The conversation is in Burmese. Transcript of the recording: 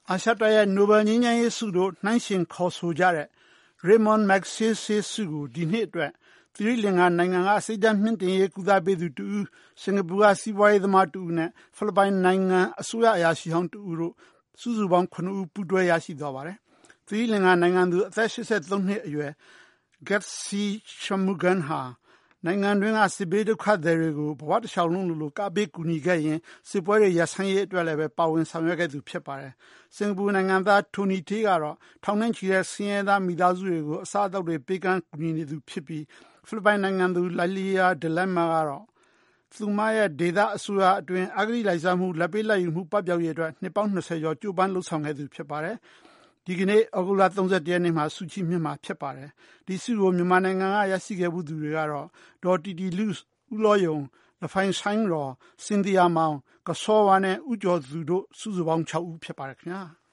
အာရှတိုက်ရဲ့နိုဘယ်ငြိမ်းချမ်းရေးဆုတို့နှိုင်းယှဉ်ခေါ်ဆိုကြတဲ့ Raymond Magsaysay ဆုကိုဒီနှစ်အတွက်သီရိလင်္ကာနိုင်ငံကစိတ်ဓာတ်မြင့်တင်ရေးကုသပေးသူတဦး၊စင်ကာပူကစီးပွားရေးသမားတဦးနဲ့ဖိလစ်ပိုင်နိုင်ငံအစိုးရအရာရှိဟောင်းတဦးတို့စုစုပေါင်း9ဦးပူးတွဲရရှိသွားပါတယ်။သီရိလင်္ကာနိုင်ငံသူအသက်83နှစ်အရွယ် Gatsy Shanmugam ဟာနိုင်ငံတွင်းကစစ်ဘေးဒုက္ခသည်တွေကိုဘဝတစ်လျှောက်လုံးလိုကပေးကူညီခဲ့ရင်စစ်ပွဲတွေရပ်ဆိုင်းရေးအတွက်လည်းပဲပါဝင်ဆောင်ရွက်ခဲ့သူဖြစ်ပါတယ်။စင်ကာပူနိုင်ငံသား Tony Tay ကတော့ထောင်နဲ့ချီတဲ့ဆင်းရဲသားမိသားစုတွေကိုအစားအသောက်တွေပေးကမ်းကူညီနေသူဖြစ်ပြီးဖိလစ်ပိုင်နိုင်ငံသူ Lilia de Lima ကတော့သူမရဲ့ဒေသအစိုးရအတွင်းအဂတိလိုက်စားမှုလက်ပေးလက်ယူမှုပပျောက်ရေးအတွက်နှစ်ပေါင်း20ကျော်ကြိုးပမ်းလှုပ်ဆောင်ခဲ့သူဖြစ်ပါတယ်။ဒီကနေ့ဩဂုတ်လ31ရက်နေ့မှာဆုချီးမြှင့်မှာဖြစ်ပါတယ်။ဒီဆုကိုမြန်မာနိုင်ငံကရရှိခဲ့မှုသူတွေကတော့ဒေါ်တီတီလူ၊ဦးလောယုံ၊လဖိုင်ဆိုင်ရော်၊စင်သီယာမောင်၊ကစောဝါနဲ့ဦးကျော်သူတို့စုစုပေါင်း6ဦးဖြစ်ပါတယ်ခင်ဗျာ။